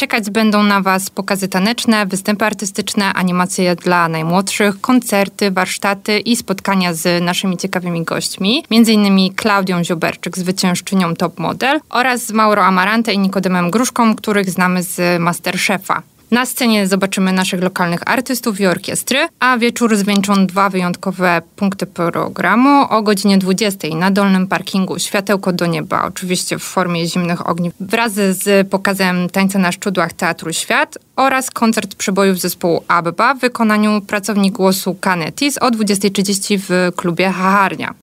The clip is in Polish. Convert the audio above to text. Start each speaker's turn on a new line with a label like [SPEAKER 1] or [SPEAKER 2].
[SPEAKER 1] Czekać będą na Was pokazy taneczne, występy artystyczne, animacje dla najmłodszych, koncerty, warsztaty i spotkania z naszymi ciekawymi gośćmi. Między innymi Klaudią Zioberczyk, zwyciężczynią Top Model oraz z Mauro Amarante i Nikodemem Gruszką, których znamy z MasterChefa. Na scenie zobaczymy naszych lokalnych artystów i orkiestry, a wieczór zwieńczą 2 wyjątkowe punkty programu o godzinie 20 na dolnym parkingu Światełko do nieba, oczywiście w formie zimnych ogniw, wraz z pokazem tańca na szczudłach Teatru Świat oraz koncert przebojów zespołu ABBA w wykonaniu pracownik głosu Kanetis o 20:30 w klubie Hacharnia.